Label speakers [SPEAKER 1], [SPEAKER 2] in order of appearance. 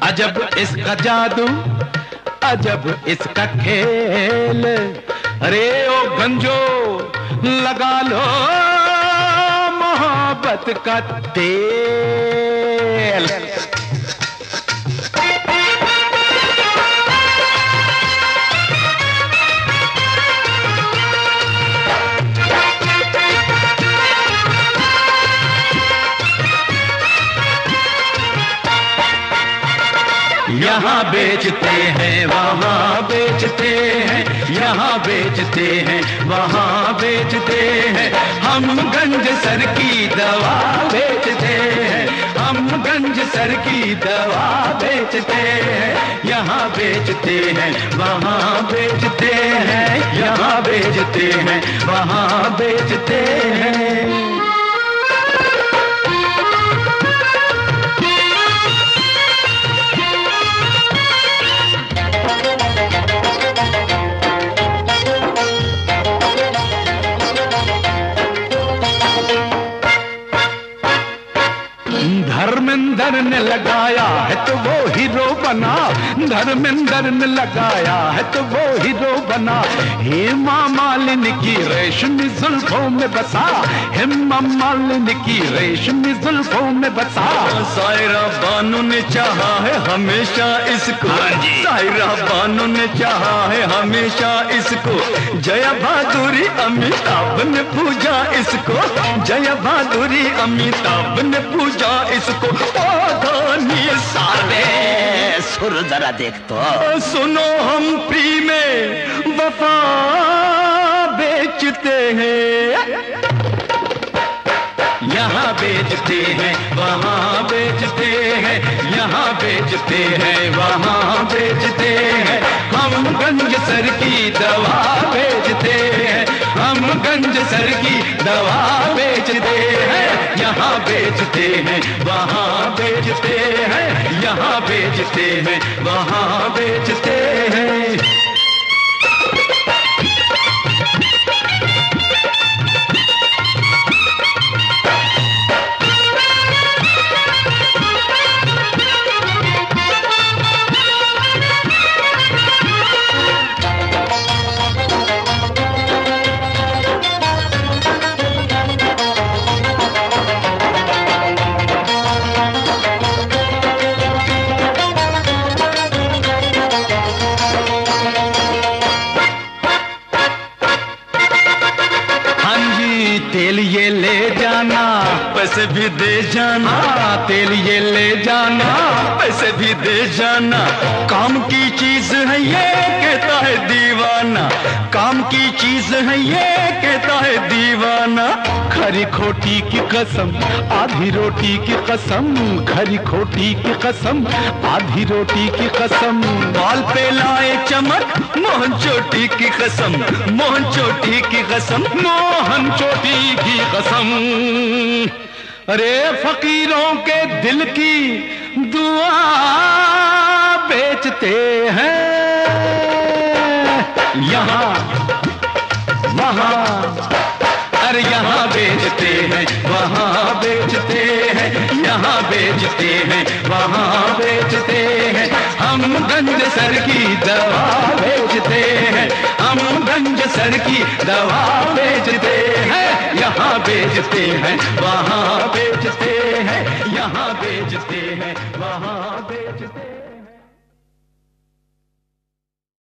[SPEAKER 1] अजब इसका जादू, अजब इसका खेल। अरे ओ गंजो लगा लो मोहब्बत का तेल। यहाँ बेचते हैं वहाँ बेचते हैं, यहाँ बेचते हैं वहाँ बेचते हैं। हम गंज सर की दवा बेचते हैं, हम गंज सर की दवा बेचते हैं। यहाँ बेचते हैं वहाँ बेचते हैं, यहाँ बेचते हैं वहाँ बेचते हैं। धर्मेंद्र ने लगाया है तो वो हीरो बना, धर्मेंद्र ने लगाया है तो वो हीरो बना। हेमा मालिनी की रेशमी जुल्फों में बसा, हेमा मालिनी की रेशमी जुल्फों में बसा।
[SPEAKER 2] सायरा बानो ने चाहा है हमेशा इसको, सायरा बानो ने चाहा है हमेशा इसको। जया बहादुरी अमिताभ ने पूजा इसको, जया बहादुरी अमिताभ ने पूजा इसको। ओ धोनी सारे सुर जरा देख तो सुनो, हम फ्री में वफा बेचते हैं। यहाँ बेचते हैं वहाँ बेचते हैं, यहाँ बेचते हैं वहाँ बेचते हैं। हम गंज सर की दवा बेचते हैं, हम गंज सर की दवा बेचते हैं। यहाँ बेचते हैं वहाँ बेचते हैं, यहाँ बेचते हैं वहाँ बेचते हैं। तेल ये ले जाना पैसे भी दे जाना, तेल ये ले जाना पैसे भी दे जाना। काम की चीज है ये कहता है दीवाना, काम की चीज है ये कहता है दीवाना। खरी खोटी की कसम आधी रोटी की कसम, खरी खोटी की कसम आधी रोटी की कसम। बाल पे लाए चमक मोहन चोटी की कसम, मोहन चोटी की कसम, मोहन चोटी की कसम। अरे फकीरों के दिल की दुआ बेचते हैं। यहाँ वहाँ, अरे यहाँ बेचते हैं वहाँ बेचते हैं, यहाँ बेचते हैं वहाँ बेचते हैं। हम गंज सर की दवा बेचते हैं, हम गंज सर की दवा बेचते हैं। यहाँ बेचते हैं वहाँ बेचते हैं, यहाँ बेचते हैं